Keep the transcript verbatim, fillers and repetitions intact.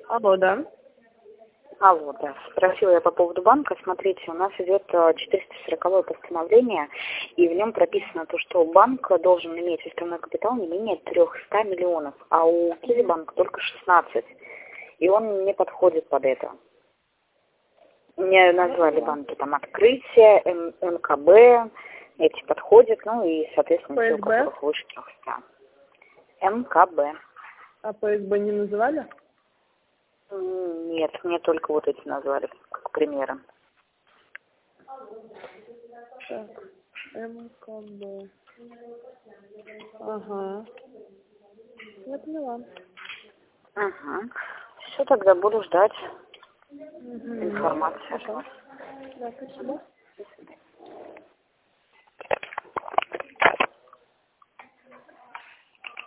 Алло, да. Алло, да. Спросила я по поводу банка. Смотрите, у нас идет четыреста сороковое постановление, и в нем прописано то, что банк должен иметь уставной капитал не менее триста миллионов, а у Киевбанка только шестнадцать. И он не подходит под это. Мне назвали банки там Открытие, эн ка бэ, эти подходят, ну и, соответственно, все, у которых выше трехсот. эн ка бэ. А пэ эс бэ не называли? Нет, мне только вот эти назвали, как примеры. Так, эм ка бэ. Ага. Я поняла. Ага. Все, тогда буду ждать Угу. информацию. Хорошо. Да, спасибо.